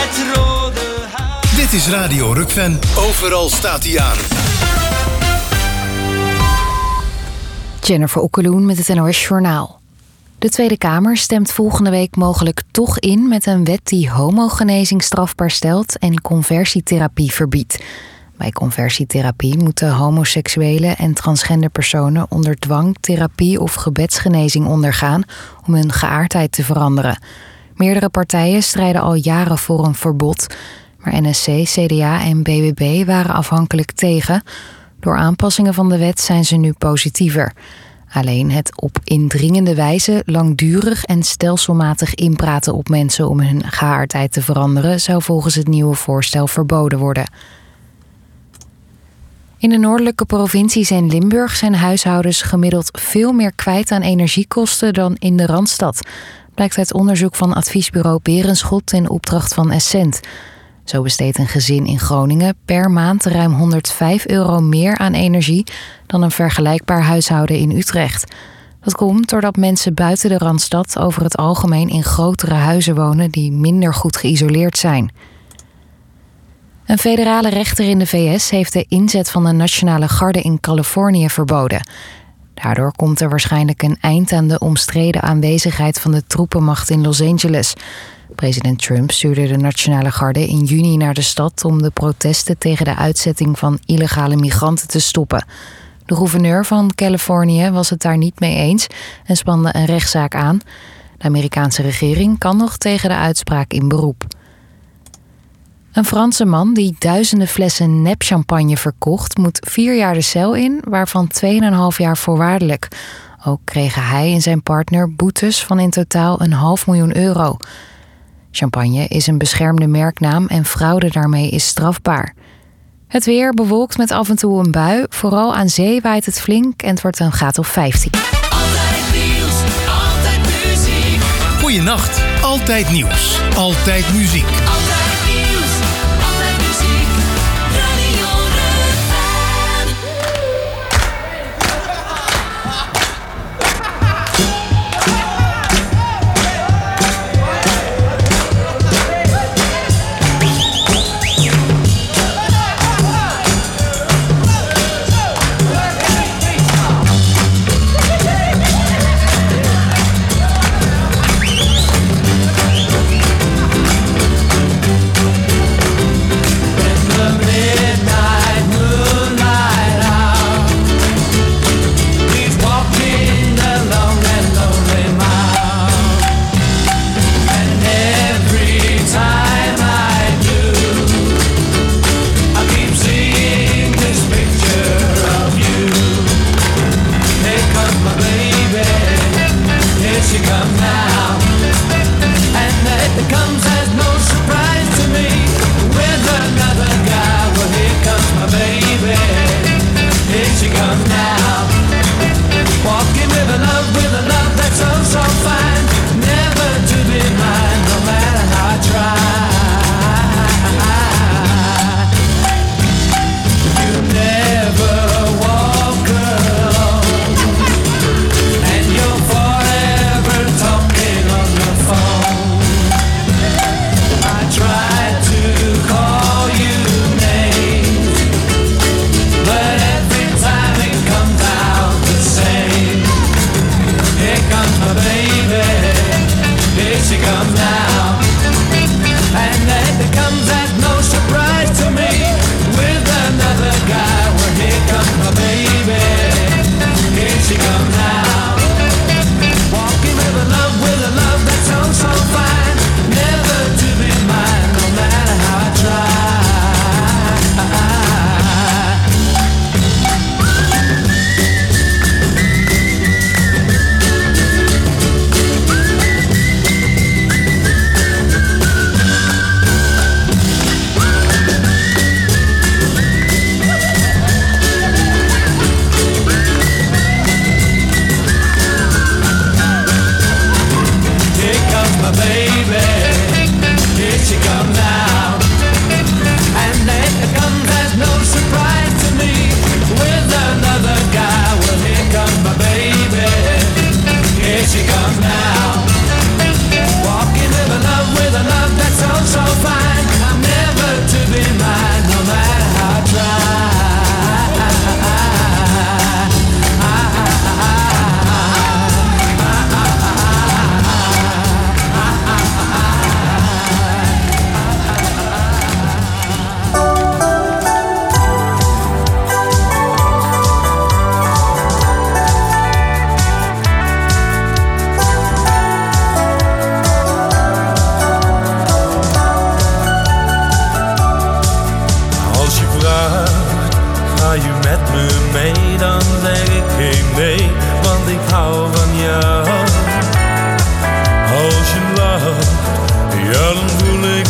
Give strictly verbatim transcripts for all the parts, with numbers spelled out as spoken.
het rode huis. Dit is Radio Rukven. Overal staat hij aan. Jennifer Okkeloen met het N O S Journaal. De Tweede Kamer stemt volgende week mogelijk toch in met een wet die homogenezing strafbaar stelt en conversietherapie verbiedt. Bij conversietherapie moeten homoseksuele en transgender personen onder dwang therapie of gebedsgenezing ondergaan om hun geaardheid te veranderen. Meerdere partijen strijden al jaren voor een verbod, maar N S C, C D A en B B B waren afhankelijk tegen. Door aanpassingen van de wet zijn ze nu positiever. Alleen het op indringende wijze langdurig en stelselmatig inpraten op mensen om hun geaardheid te veranderen zou volgens het nieuwe voorstel verboden worden. In de noordelijke provincies en Limburg zijn huishoudens gemiddeld veel meer kwijt aan energiekosten dan in de Randstad. Blijkt uit onderzoek van adviesbureau Berenschot in opdracht van Essent. Zo besteedt een gezin in Groningen per maand ruim honderdvijf euro meer aan energie dan een vergelijkbaar huishouden in Utrecht. Dat komt doordat mensen buiten de Randstad over het algemeen in grotere huizen wonen die minder goed geïsoleerd zijn. Een federale rechter in de V S heeft de inzet van de Nationale Garde in Californië verboden. Daardoor komt er waarschijnlijk een eind aan de omstreden aanwezigheid van de troepenmacht in Los Angeles. President Trump stuurde de Nationale Garde in juni naar de stad om de protesten tegen de uitzetting van illegale migranten te stoppen. De gouverneur van Californië was het daar niet mee eens en spande een rechtszaak aan. De Amerikaanse regering kan nog tegen de uitspraak in beroep. Een Franse man die duizenden flessen nepchampagne verkocht moet vier jaar de cel in, waarvan tweeënhalf jaar voorwaardelijk. Ook kregen hij en zijn partner boetes van in totaal een half miljoen euro. Champagne is een beschermde merknaam en fraude daarmee is strafbaar. Het weer bewolkt met af en toe een bui. Vooral aan zee waait het flink en het wordt een graad of vijftien. Altijd nieuws, altijd muziek. Goeienacht. Altijd nieuws. Altijd muziek. Altijd nieuws, altijd muziek. Radio Rukven.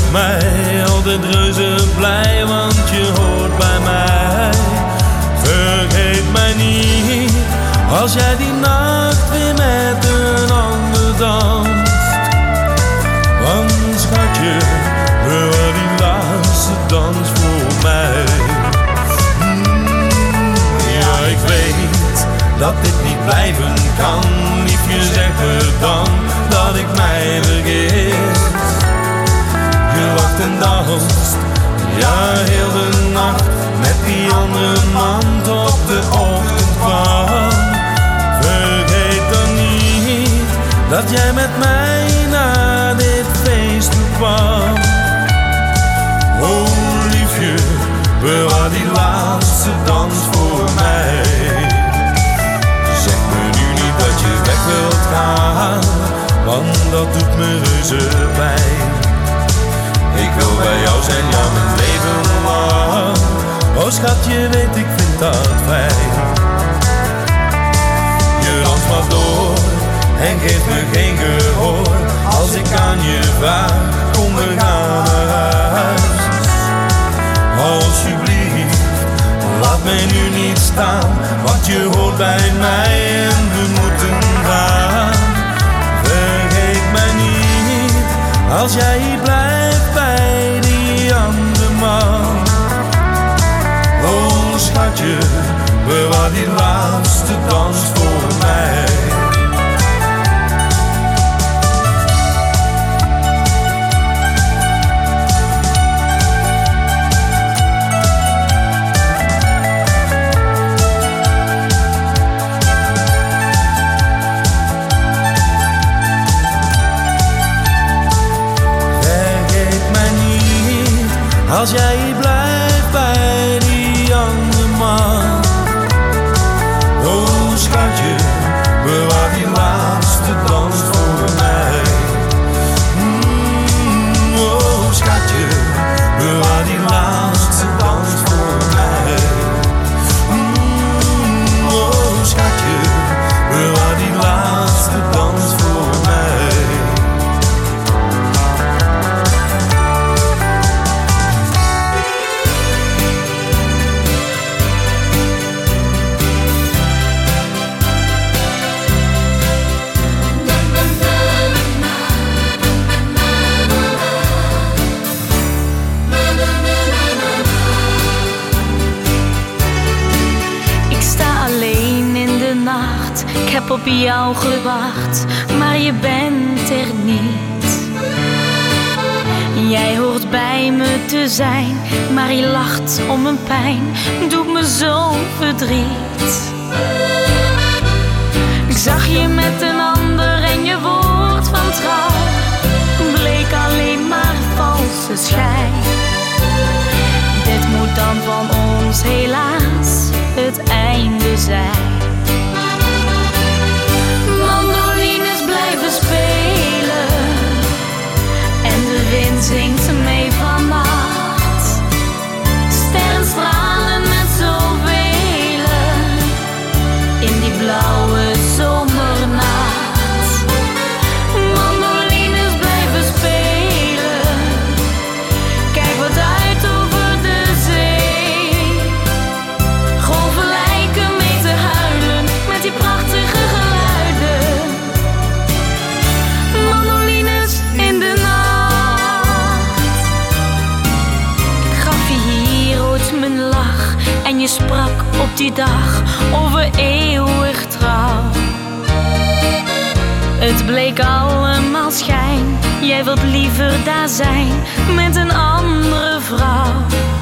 met mij altijd reuze blij, want je hoort bij mij. Vergeet mij niet, als jij die nacht weer met een ander danst. Want schatje, bewaar die laatste dans voor mij. Mm, ja, ik weet dat dit niet blijven kan. Liefje, zeg me dan dat ik mij vergis. Je wacht en danst, ja, heel de nacht met die andere man tot de ochtend kwam. Vergeet dan niet dat jij met mij naar dit feest toe kwam. Oh liefje, bewaar die laatste dans voor mij. Zeg me nu niet dat je weg wilt gaan, want dat doet me reuze pijn. Ik wil bij jou zijn, ja, mijn leven lang. Oh schat, je weet, ik vind dat fijn. Je danst maar door en geeft me geen gehoor. Als ik aan je vraag, kom we gaan naar huis. Alsjeblieft, laat mij nu niet staan, want je hoort bij mij en we moeten gaan. Vergeet mij niet, als jij hier blijft bij die andere man. Oh schatje, bewaar die laatste dans voor mij. Als jij hier blijft bij die andere man. Oh schatje, bewaar die laatste dans voor mij. Mm, oh schatje, bewaar die laatste dans voor mij. Mm, oh schatje, bewaar die laatste dans voor mij. Ik heb op jou gewacht, maar je bent er niet. Jij hoort bij me te zijn, maar je lacht om mijn pijn, doet me zo verdriet. Ik zag je met een ander en je woord van trouw bleek alleen maar valse schijn. Dit moet dan van ons helaas het einde zijn. Mandolines blijven spelen en de wind zingt mee vannacht. Sterren stralen met zoveel in die blauwe zomernacht. Mandolines blijven spelen, kijk wat uit over de zee. Golven lijken mee te huilen met die prachtige en je sprak op die dag over eeuwig trouw. Het bleek allemaal schijn, jij wilt liever daar zijn met een andere vrouw.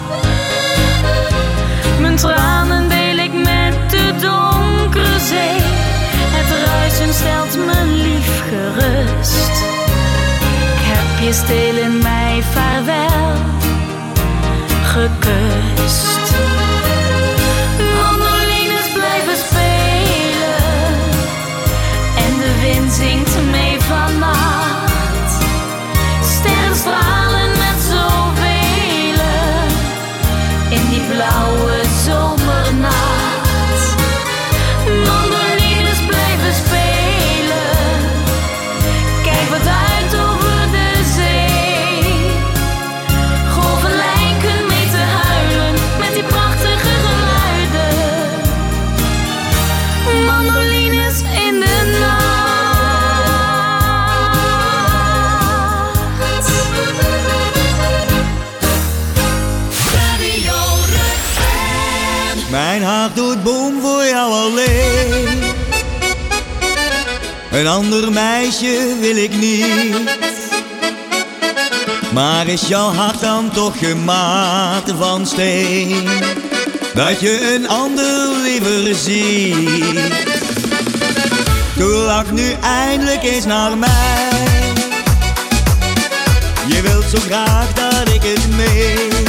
Mijn tranen deel ik met de donkere zee, het ruisen stelt me lief gerust. Ik heb je stil in mij vaarwel gekust. Mandolines blijven spelen en de wind zingt mee vannacht. Sterren stralen met zoveel in die blauwe zomernacht. Mandolines blijven spelen, kijk wat uit over de zee. hart doet boom voor jou alleen. Een ander meisje wil ik niet. Maar is jouw hart dan toch gemaakt van steen, dat je een ander liever ziet? Doe lach nu eindelijk eens naar mij. Je wilt zo graag dat ik het meen.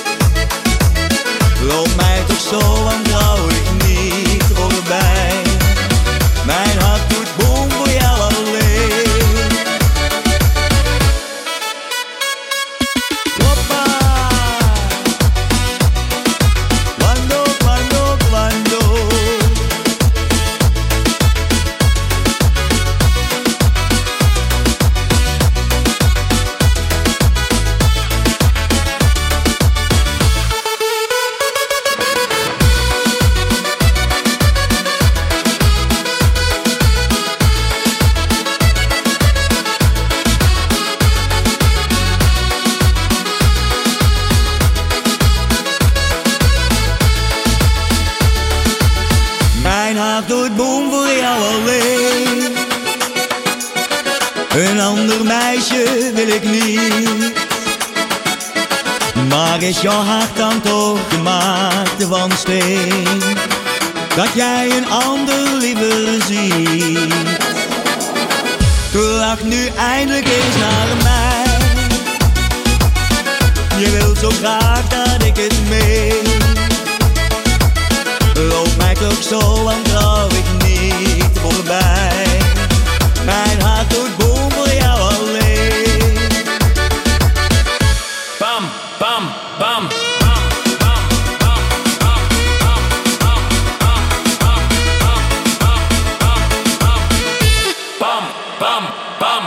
Loop mij toch zo wantrouwig niet voorbij. Mijn hart doet boom voor jou alleen. Hoppa. Quando, quando, quando. Mijn hart doet boom voor jou alleen. Een ander meisje wil ik niet. Maar is jouw hart dan toch gemaakt van steen, dat jij een ander liever ziet? Doe lach nu eindelijk eens naar mij. Je wilt zo graag dat ik het meen. Loop mij toch zo wantrouwig niet voorbij. Mijn hart doet boom voor jou alleen. Bam, bam, bam. Bam, bam, bam.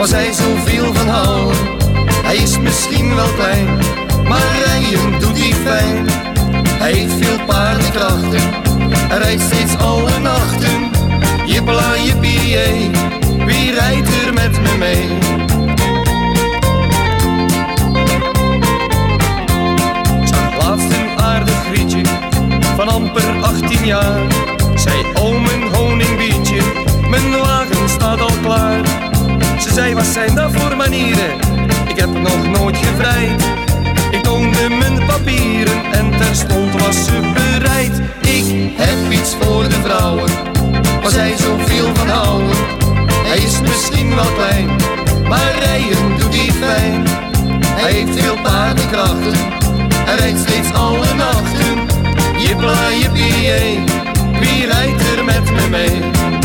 waar zij zoveel van houden. Hij is misschien wel klein, maar rijden doet hij fijn. Hij heeft veel paardenkrachten, hij rijdt steeds alle nachten. Jippela jippie jee, wie rijdt er met me mee? Zag laatst een aardig grietje van amper achttien jaar. Zei oom een honingbietje, mijn wagen staat al klaar. Ze zei wat zijn dat voor manieren, ik heb nog nooit gevrijd. Ik toonde mijn papieren en terstond was ze bereid. Ik heb iets voor de vrouwen, waar zij zoveel van houden. Hij is misschien wel klein, maar rijden doet hij fijn. Hij heeft veel paardenkrachten, hij rijdt steeds alle nachten. Jippela jippie jee, wie rijdt er met me mee?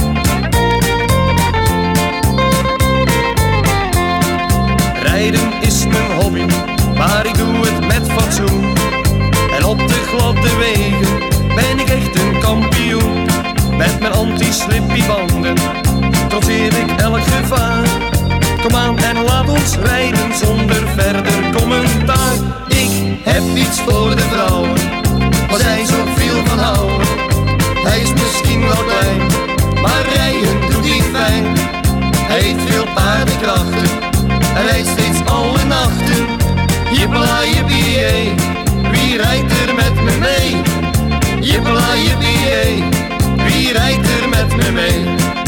Rijden is mijn hobby, maar ik doe het met fatsoen. En op de gladde wegen ben ik echt een kampioen. Met mijn anti-slippy banden trotseer ik elk gevaar. Kom aan en laat ons rijden zonder verder commentaar. Ik heb iets voor de vrouwen, waar zij zoveel van houden. Hij is misschien wel klein, maar rijden doet hij fijn. Hij heeft veel paardenkrachten, hij rijdt steeds alle nachten. Jippela jippie jee, wie rijdt er met me mee? Jippela jippie jee, wie rijdt er met me mee?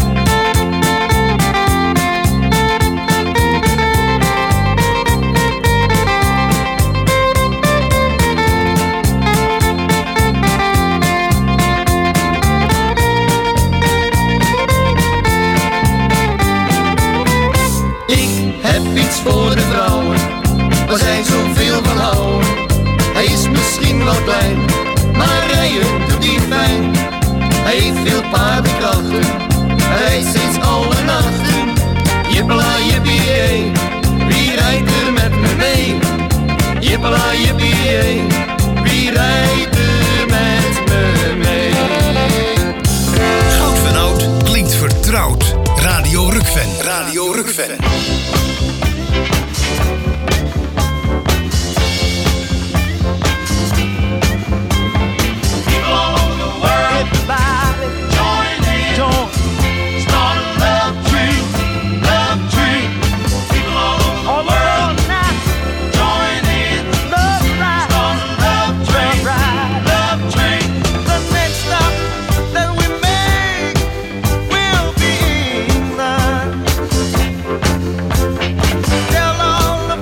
Voor de vrouwen, waar zij zoveel van houden. Hij is misschien wel klein, maar rijden doet hij fijn. Hij heeft veel paardenkrachten, hij rijdt steeds alle nachten. Jippela jippie jee, wie rijdt er met me mee? Jippela jippie jee, wie rijdt er met me mee? Goud van Oud klinkt vertrouwd. Radio Rukven. Radio Rukven. Tell all the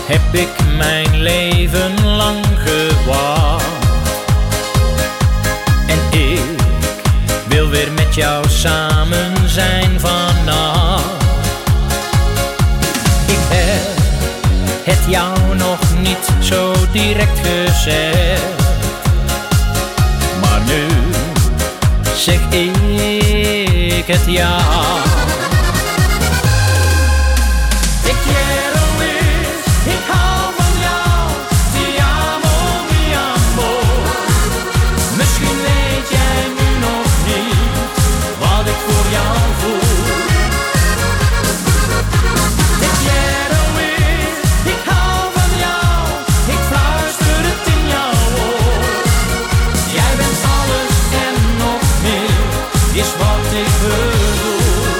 heb ik mijn leven lang gewacht. En ik wil weer met jou samen zijn vannacht. Ik heb het jou nog niet zo direct gezegd, maar nu zeg ik het ja. Ik quiero is, ik hou van jou. Ti amo, mi amor. Misschien weet jij nu nog niet wat ik voor jou voel. Ik quiero is, ik hou van jou. Ik fluister het in jouw oor. Jij bent alles en nog meer, is wat ik bedoel.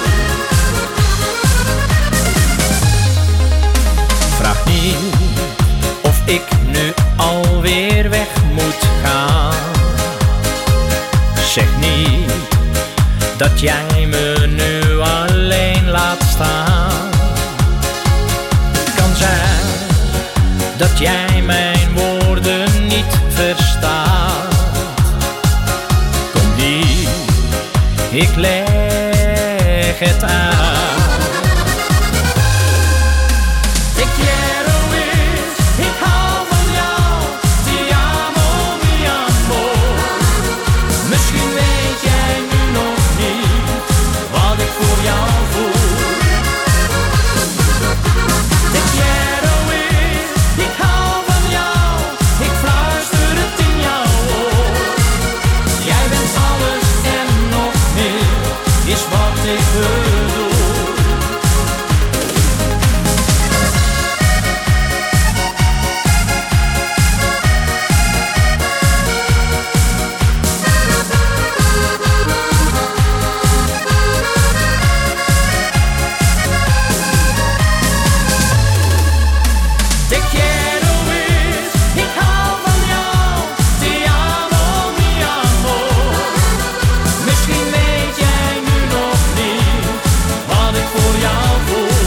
Vraag niet of ik nu alweer weg moet gaan. Zeg niet dat jij me nu alleen laat staan. Kan zijn dat jij mijn woorden niet verstaat. Kom niet, ik leg het uit. Ik quiero is, ik hou van jou. Ti amo, mi amor. Misschien weet jij nu nog niet wat ik voor jou voel. Ik quiero is, ik hou van jou. Ik fluister het in jouw oor. Jij bent alles en nog meer, is wat ik bedoel. Te quiero is, ik hou van jou. Ti amo, mi amor. Misschien weet jij nu nog niet wat ik voor jou voel.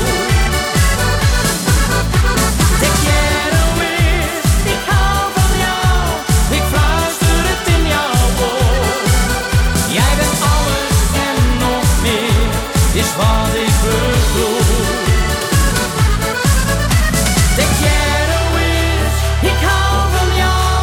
Te quiero is, ik hou van jou. Ik fluister het in jouw oor. Jij bent alles en nog meer, is wat ik bedoel. Te quiero is, ik hou van jou.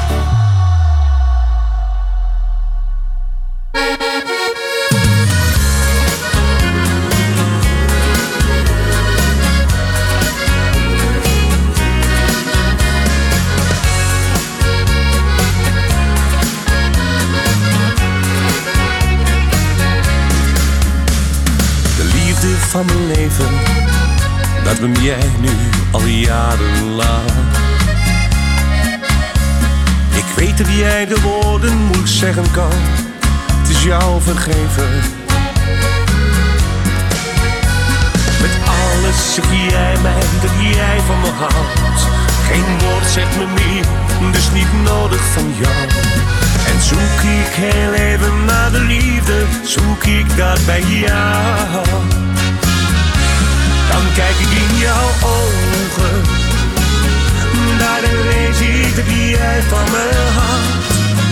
De liefde van mijn leven, dat ben jij nu al jarenlang. Ik weet dat jij de woorden moeilijk zeggen kan. Het is jou vergeven. Met alles zeg jij mij dat jij van me houdt. Geen woord zegt me meer, dus niet nodig van jou. En zoek ik heel even naar de liefde, zoek ik dat bij jou. Dan kijk ik in jouw ogen, daar lees ik dat jij van me houdt.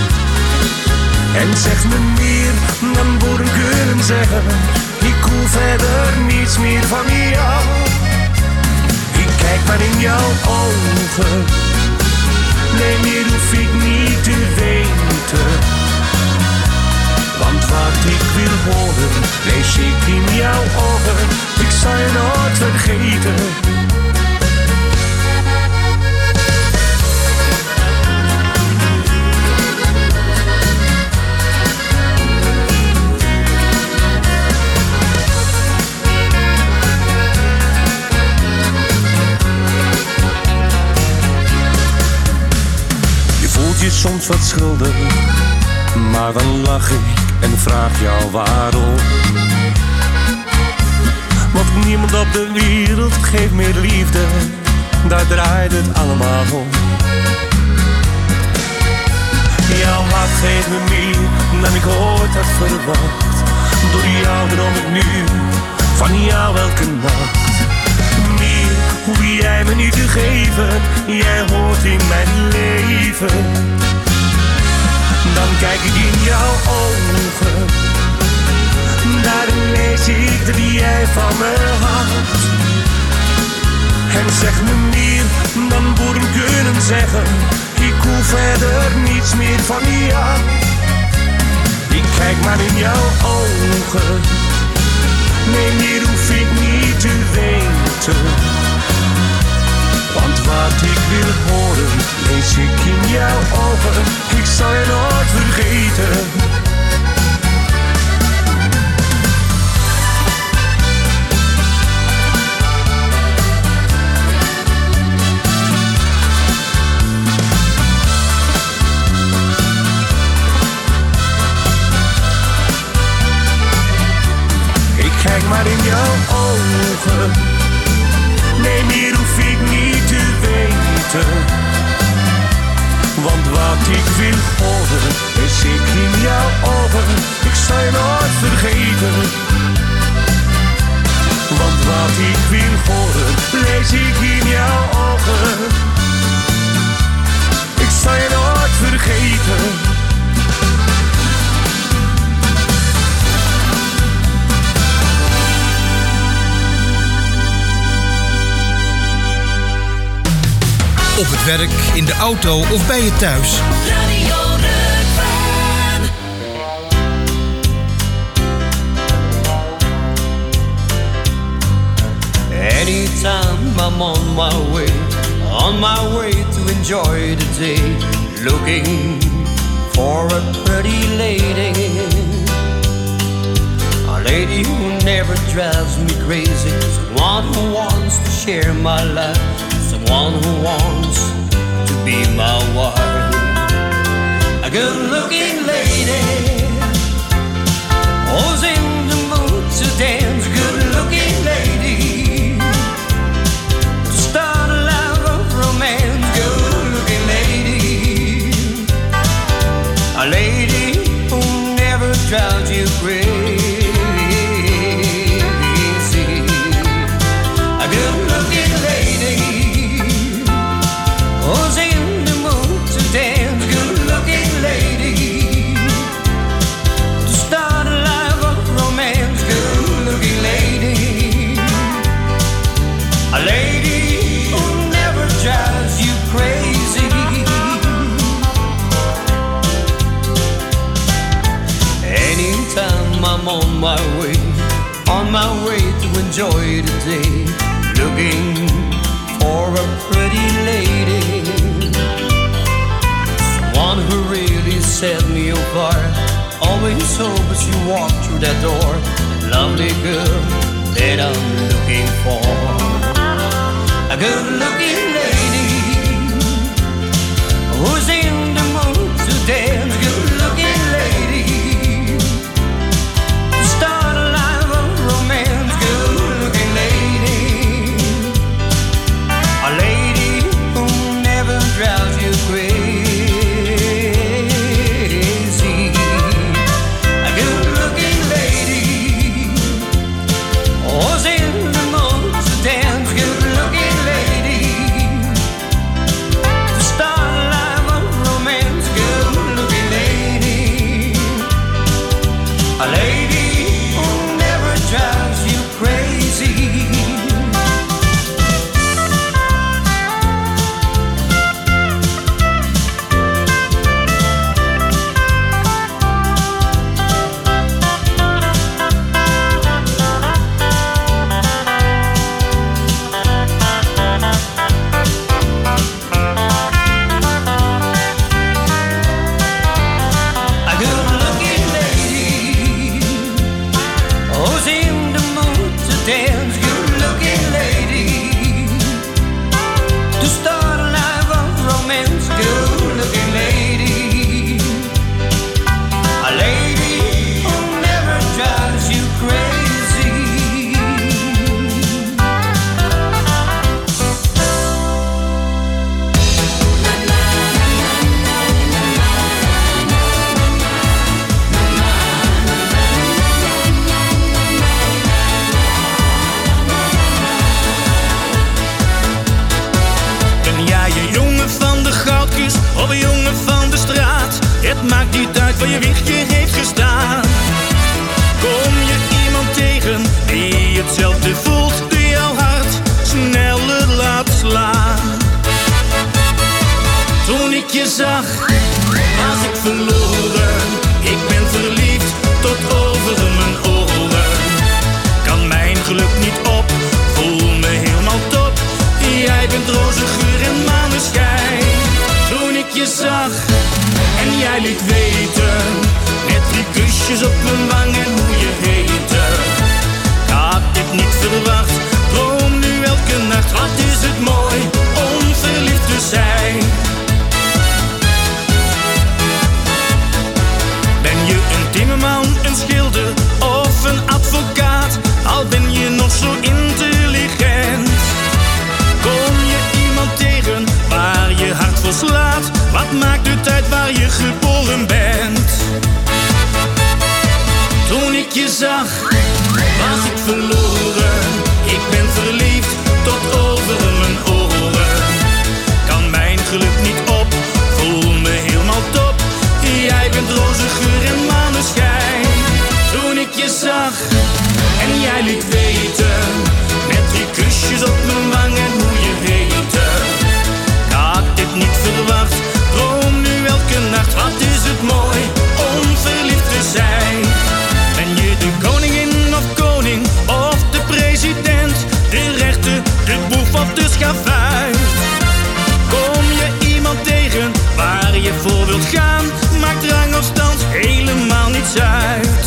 En zeg me meer dan woorden kunnen zeggen, ik hoef verder niets meer van jou. Ik kijk maar in jouw ogen, nee meer hoef ik niet te weten. Want wat ik wil horen, lees ik in jouw ogen. Ik zal je nooit vergeten. Je voelt je soms wat schuldig, maar dan lach ik en vraag jou waarom. Want niemand op de wereld geeft meer liefde, daar draait het allemaal om. Jouw hart geeft me meer dan ik ooit had verwacht. Door jou droom ik nu, van jou elke nacht. Meer hoef jij me niet te geven, jij hoort in mijn leven. Dan kijk ik in jouw ogen, daarin lees ik dat jij van me houdt. En zeg me meer dan woorden kunnen zeggen, ik hoef verder niets meer van jou. Ik kijk maar in jouw ogen, nee meer hoef ik niet te weten. Want wat ik wil horen, lees ik in jouw ogen, ik zal je nooit vergeten. Kijk maar in jouw ogen, nee meer hoef ik niet te weten. Want wat ik wil horen, is ik in jouw ogen, ik zal je nooit vergeten. Want wat ik wil horen, lees ik in jouw ogen, ik zal je nooit vergeten. Op het werk, in de auto of bij je thuis. Radio Rukven. Anytime I'm on my way, on my way to enjoy the day, looking for a pretty lady, a lady who never drives me crazy, someone who wants to share my life, someone who wants to be my wife. A good-looking lady who's in the mood to dance. Good-looking lady to start a life of romance. Good-looking lady, a lady who never drives you crazy. A good-looking lady who's in the mood to dance. Good-looking lady to start a life of romance. Good-looking lady, a lady who never drives you crazy. Anytime I'm on my way, on my way to enjoy the day, looking for a pretty lady, someone who really set me apart. Always hope as you walk through that door, lovely girl that I'm looking for. A good-looking lady who's in the mood to dance. Good-looking lady to start a life of romance. Good-looking lady, a lady who never drives you crazy. A good-looking lady who's in the mood to dance. Good-looking lady to start a life of romance. je wiegje heeft gestaan. Kom je iemand tegen die hetzelfde voelt, die jouw hart sneller laat slaan. Toen ik je zag, was ik verloren. Ik ben verliefd tot over mijn oren. Kan mijn geluk niet op, voel me helemaal top. Jij bent roze geur en maneschijn. Toen ik je zag en jij liet weten, met drie kusjes op mijn wang en hoe je heette. Ik had dit niet verwacht, droom nu elke nacht. Wat is het mooi om verliefd te zijn. Ben je een timmerman, een schilder of een advocaat? Al ben je nog zo intelligent. Kom je iemand tegen waar je hart voor slaat? Wat maakt het uit waar je geboren bent? Toen ik je zag, was ik verloren. Ik ben verliefd tot over mijn oren. Kan mijn geluk niet op, voel me helemaal top. Jij bent roze geur en maneschijn. Toen ik je zag en jij liet weten, met drie kusjes op mijn wang en hoe je heette. Ik had dit niet verwacht, droom nu elke nacht. Wat is het mooi om verliefd te zijn. Ben je de koningin of koning of de president, de rechter, de boef of de schavuit? Kom je iemand tegen waar je voor wilt gaan? Maakt rang of stand helemaal niets uit.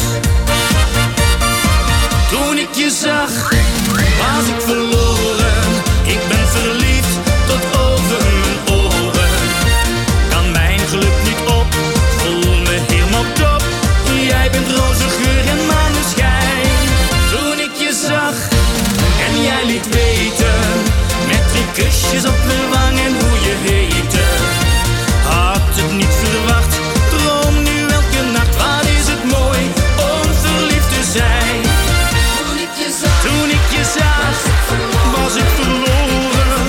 Toen ik je zag, was ik verloren. Ik ben verliefd tot over mijn oren. Kan mijn geluk niet op, voel me helemaal top. Jij bent roze geur en maneschijn. Toen ik je zag en jij liet weten, met drie kusjes op mijn wang en hoe je heette. Had het niet verwacht, droom nu elke nacht. Wat is het mooi om verliefd te zijn. Toen ik je zag, Toen ik je zag was ik verloren.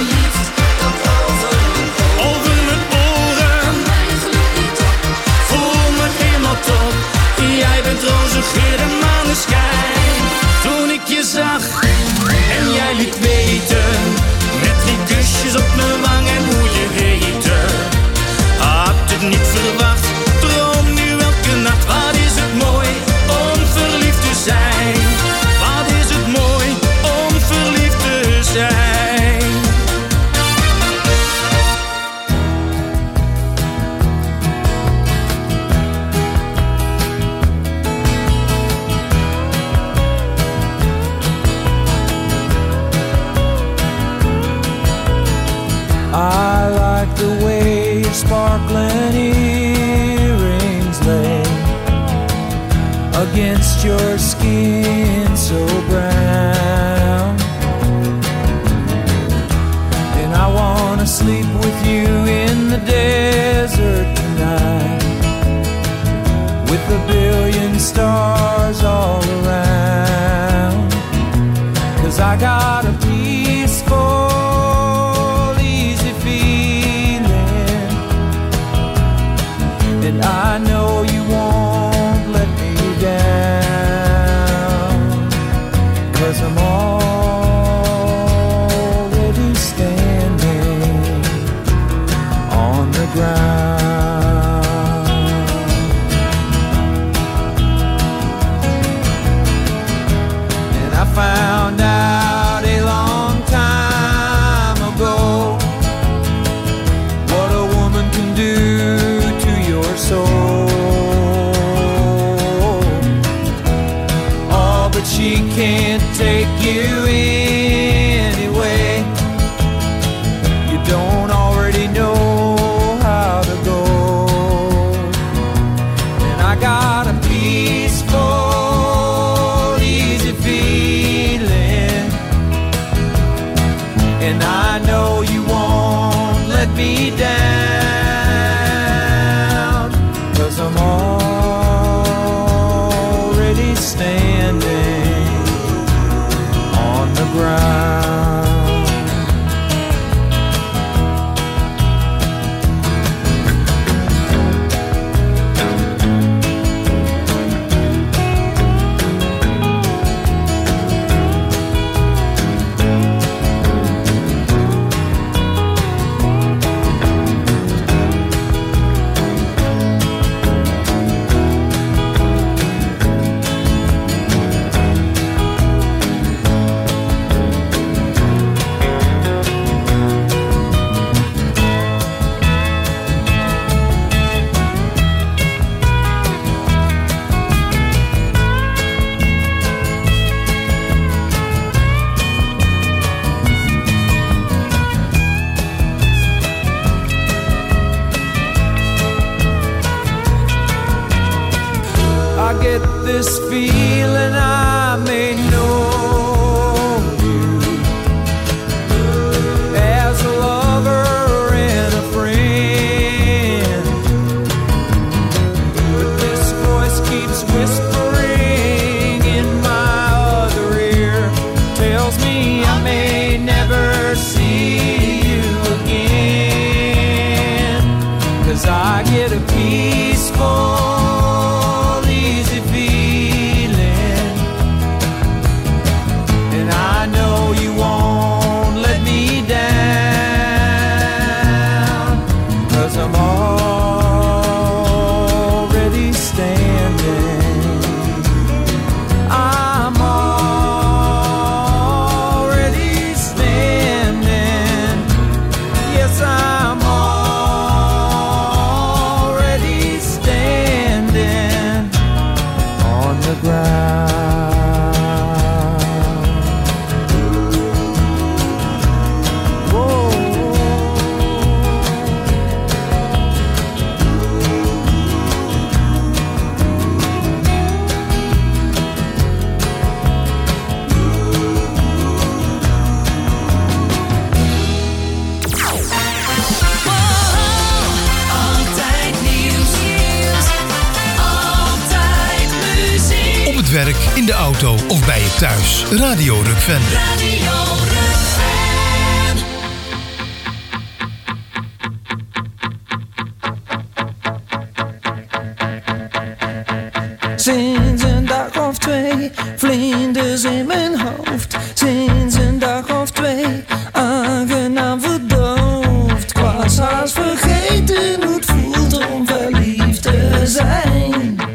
Over mijn oren, voel me helemaal top. Jij bent roze geur en maneschijn. Toen ik je zag en jij liet weten, met drie kusjes op mijn wang en hoe je heette. Had het niet verwacht, droom nu elke nacht. Wat is het mooi om verliefd te zijn. Wat is het mooi om verliefd te zijn. I like the way your sparkling earrings lay against your skin so brown. And I wanna sleep with you in the desert tonight, with a billion stars all around. 'Cause I got a peaceful and I know you won't let me down, 'cause I'm already standing on the ground. And I found out a long this feeling I may know you as a lover and a friend, but this voice keeps whispering in my other ear, tells me I may never see you again, 'cause I get a peaceful werk, in de auto of bij je thuis. Radio Rukven. Radio Rukven. Sinds een dag of twee, vlinders in mijn hoofd. Sinds een dag of twee, aangenaam verdoofd. Ik was haast vergeten hoe het voelt om verliefd te zijn.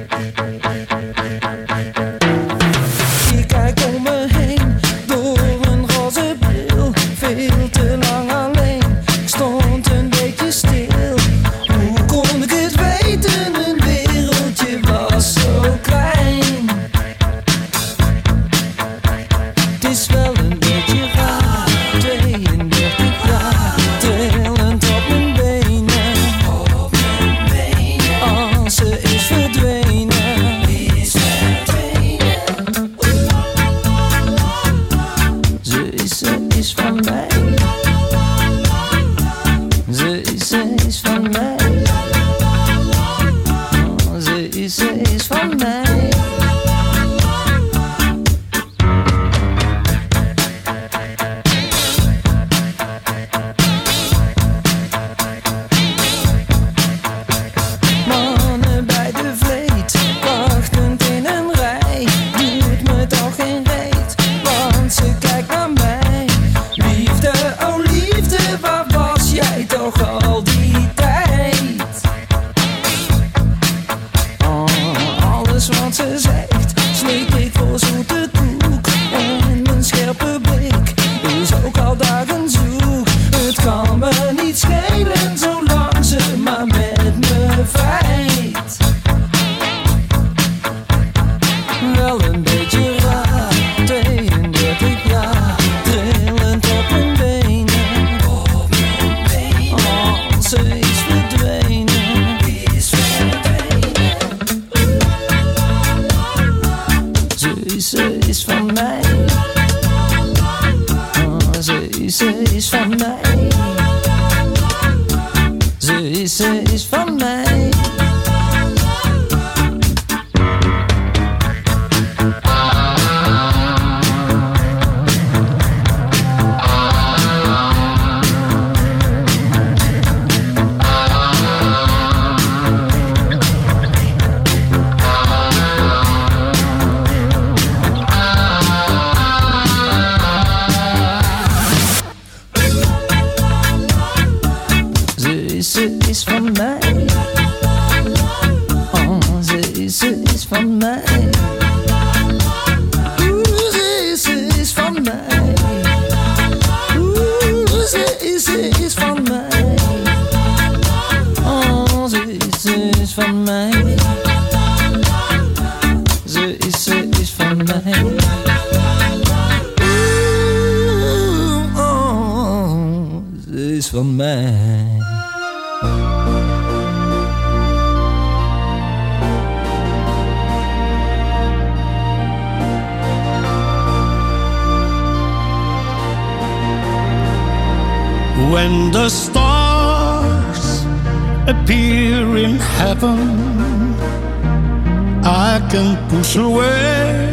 Van mij. When the stars appear in heaven, I can push away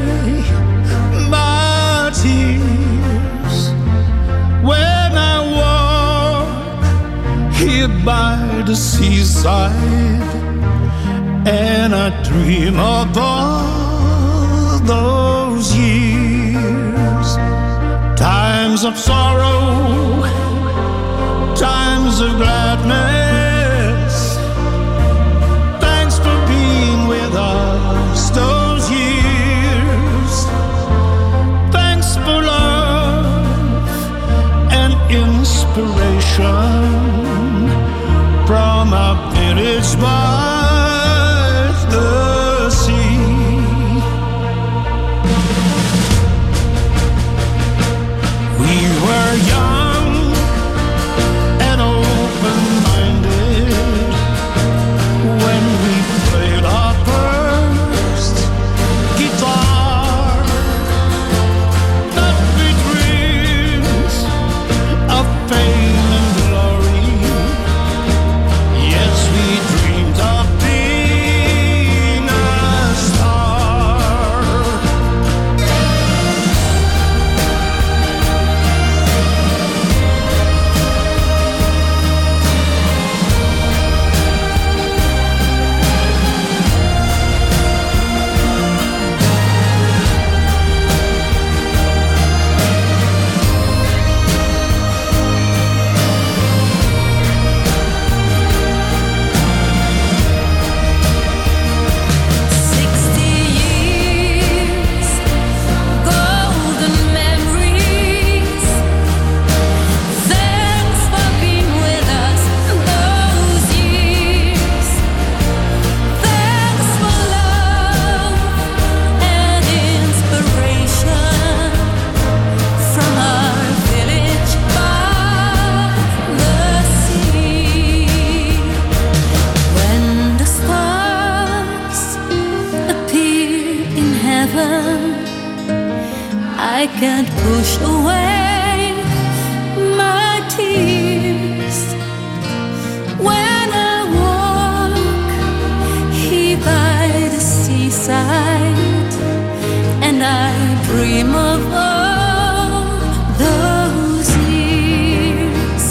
my tears. When I walk here by the seaside and I dream of all those years, times of sorrow, times of gladness, thanks for being with us those years. Thanks for love and inspiration from our village by the sea. We were young and open-minded when we played our first guitar. That we dreamed of fame and glory. Yes, we dreamed of being a star. Sixty years, golden memories. Thanks for being with us those years. Thanks for love and inspiration from our village by the sea. When the stars appear in heaven, I can't push away my tears. When I walk here by the seaside and I dream of all those years.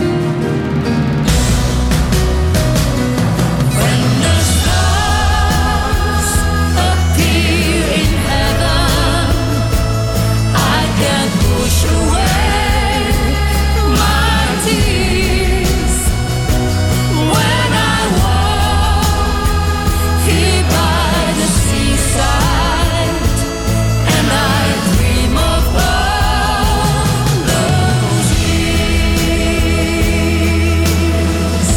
When the stars appear in heaven, I can push away my tears. When I walk here by the seaside and I dream of all those years.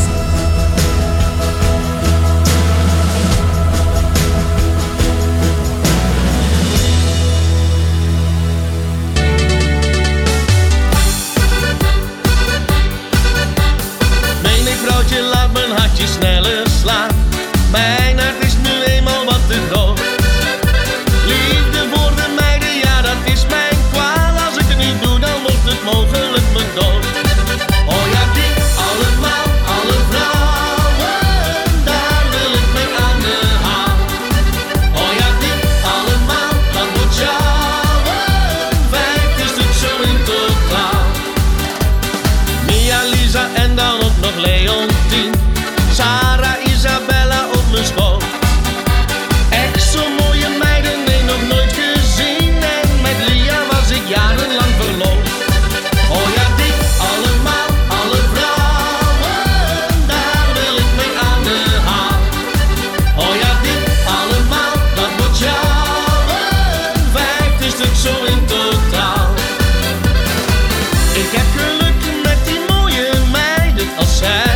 Menig vrouwtje, laat mijn hartje sneller slaan. Mijn hart is nu eenmaal wat te groot. Liefde voor de meiden, ja dat is mijn kwaal. Als ik het niet doe, dan wordt het mogelijk mijn dood. Oh ja, die allemaal, alle vrouwen, daar wil ik mee aan de haal. Oh ja, die allemaal, dat wordt sjouwen. Vijf is het zo in totaal. Mia, Lisa en dan ook nog Leontien. Sarah, Isabella op mijn schoot. Echt zo'n mooie meiden, nee, nog nooit gezien. En met Lia was ik jarenlang verloofd. Oh ja, die allemaal, alle vrouwen, daar wil ik mee aan de haal. Oh ja, die allemaal, dat wordt sjouwen. Vijftien stuk zo in totaal. Ik heb geluk met die mooie meiden als zij.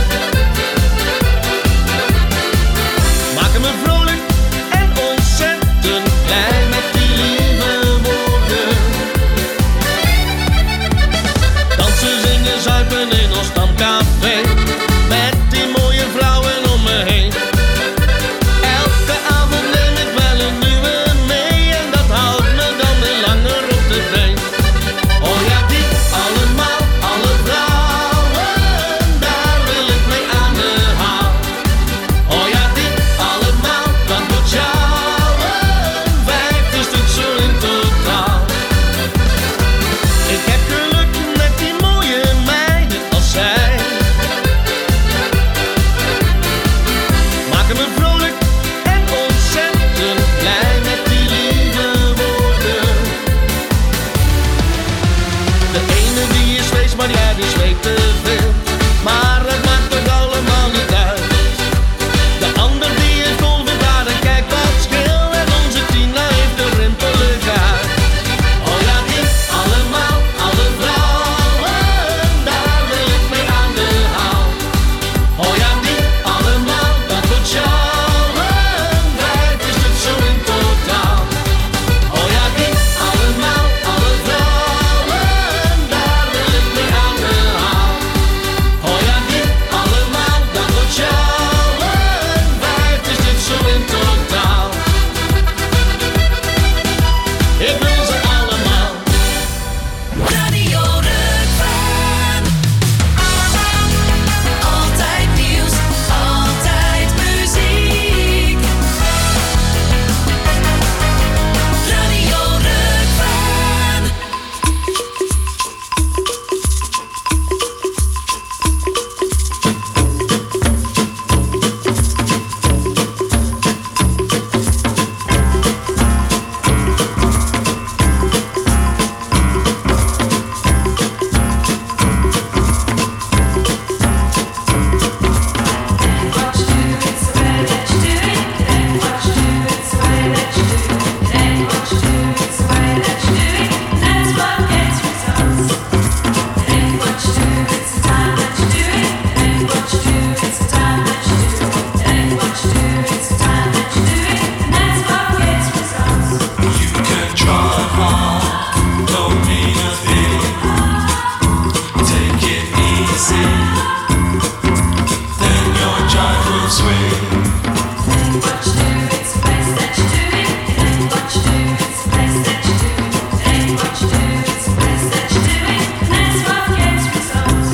Maken me vrolijk en ontzettend blij met die lieve woorden. Dansen, zingen, zuipen in ons stamcafé. Met die mooie vrouwen om me heen. Elke avond neem ik wel een nieuwe mee. En dat houdt me dan weer langer op de been. Oh ja, die allemaal, alle vrouwen. easy, then your jive will swing. What you do, it's the best that you do it. It ain't what you do, it's the best that you do it. It ain't what you do, it's the best that you do it. And that's what gets results.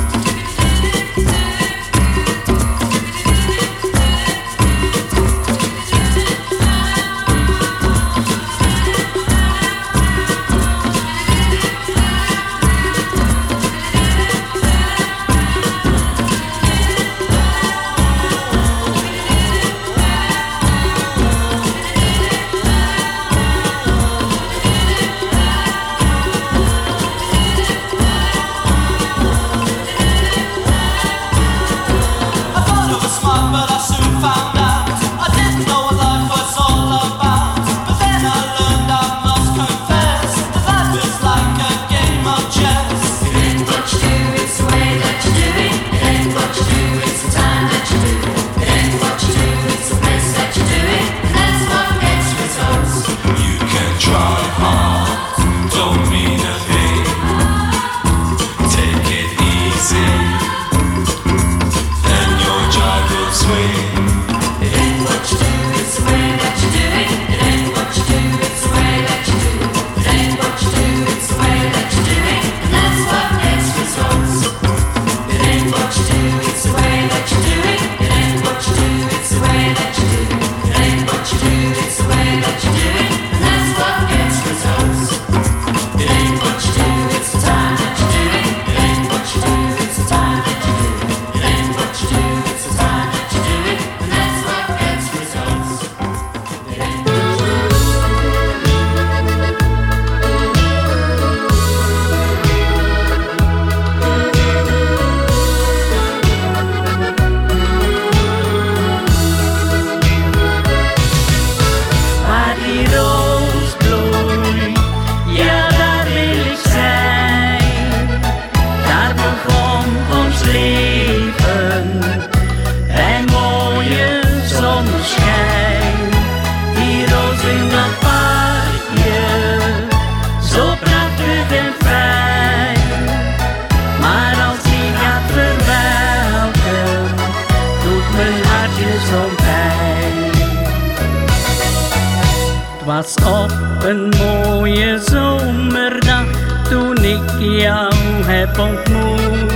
Was op een mooie zomerdag toen ik jou heb ontmoet.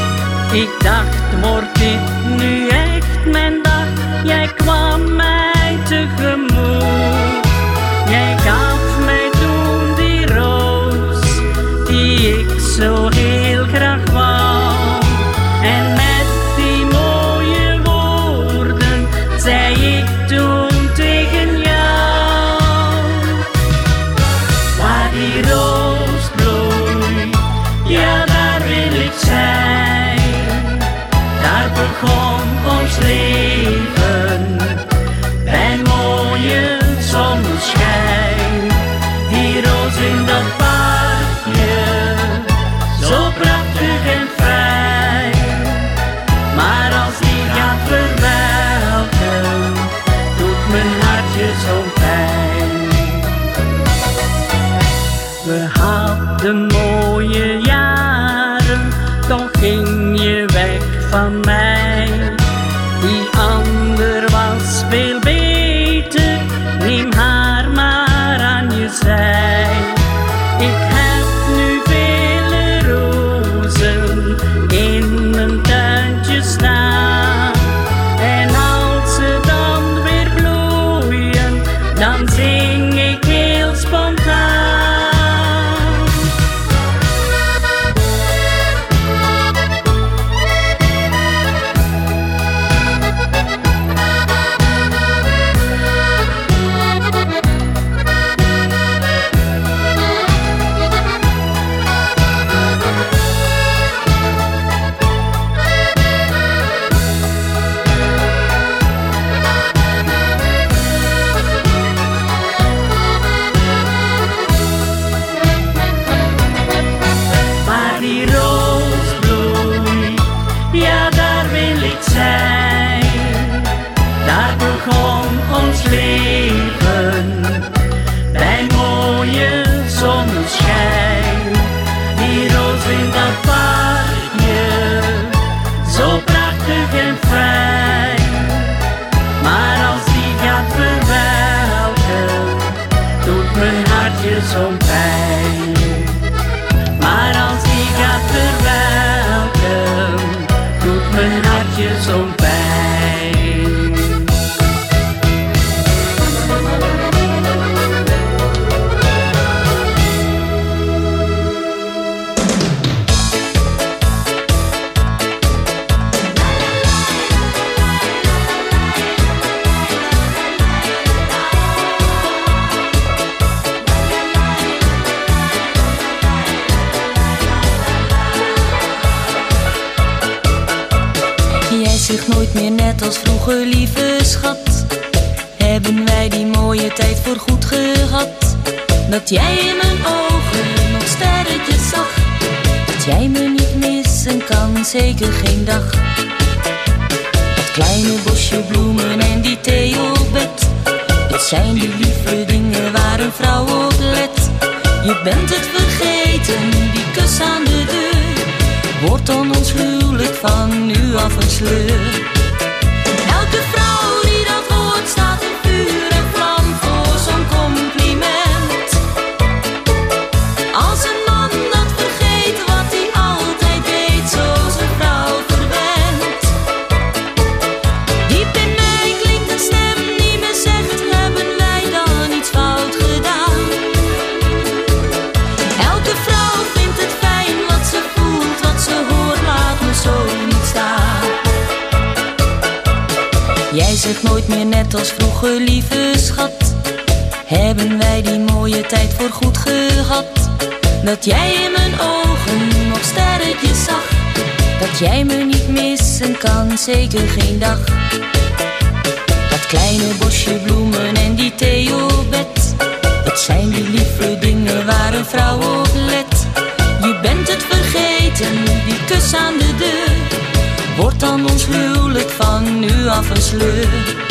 Ik dacht, wordt dit nu echt mijn dag? Jij kwam mij tegemoet. Jij gaf mij toen die roos die ik zo heel graag wou. En met die mooie woorden zei ik toen tegen jou: waar die roos bloeit, ja daar wil ik zijn. Daar begon ons leven bij mooie zonneschijn. Die roos in dat parkje, zo prachtig en fijn. Maar als die gaat verwelken, doet mijn hartje zo'n pijn. We hadden mooie jaren, toch ging je weg van mij. Die ander was veel beter, neem haar maar aan je zij. Ik heb nu vele rozen in mijn tuintje staan. En als ze dan weer bloeien, dan zing ik heel spontaan. Waar die roos bloeit, ja daar wil ik zijn. Daar begon ons leven bij mooie zonneschijn. Die roos in dat parkje, mijn hartje zo'n pijn. Zich nooit meer net als vroeger, lieve schat. Hebben wij die mooie tijd voor goed gehad? Dat jij in mijn ogen nog sterretjes zag. Dat jij me niet missen kan, zeker geen dag. Dat kleine bosje bloemen en die thee op bed. Het zijn die lieve dingen waar een vrouw op let. Je bent het vergeten, die kus aan de deur. Wordt dan ons huwelijk van nu af een sleur. Elke vrouw die dat hoort staat in vuur en vlam voor zo'n compliment. Als een man dat vergeet wat hij altijd deed, zo zijn vrouw verwendt. Diep in mij klinkt een stem die me zegt, hebben wij dan iets fout gedaan? Elke vrouw vindt het fijn wat ze voelt, wat ze hoort, laat me zo niet staan. Jij zegt nooit meer net als vroeger, lieve schat. Hebben wij die mooie tijd voor goed gehad? Dat jij in mijn ogen nog sterretjes zag. Dat jij me niet missen kan, zeker geen dag. Dat kleine bosje bloemen en die thee op bed. Het zijn die lieve dingen waar een vrouw op let. Je bent het vergeten, die kus aan de deur. Wordt dan ons huwelijk van nu af een sleur.